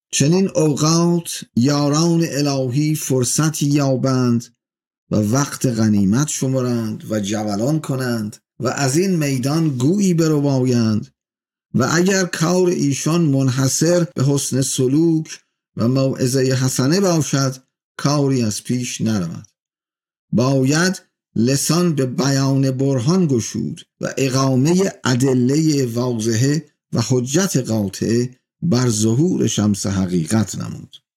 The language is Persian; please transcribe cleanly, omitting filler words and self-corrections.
چنین اوقات یاران الهی فرصتی یابند و وقت غنیمت شمرند و جولان کنند و از این میدان گویی بربایند و اگر کار ایشان منحصر به حسن سلوک و موعظه حسنه باشد کاری از پیش نرود. باید لسان به بیان برهان گشود و اقامه ادله واضحه و حجت قاطعه بر ظهور شمس حقیقت نمود.